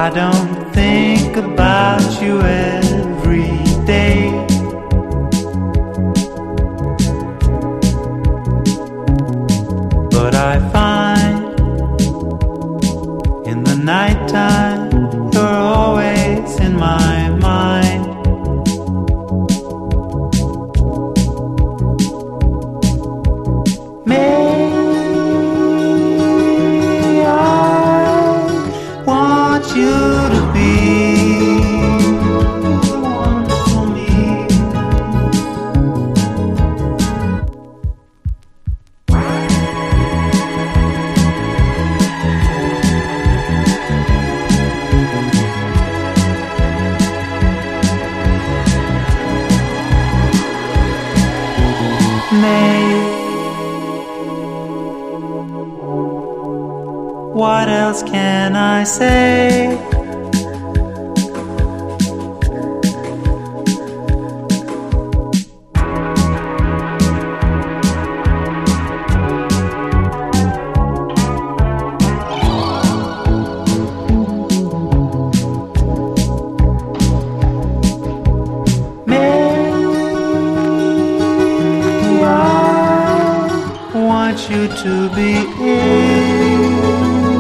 I don't think about you every day, but I find in the nighttime you're always in my mind. May I want you to be the one for me. May, what else can I say?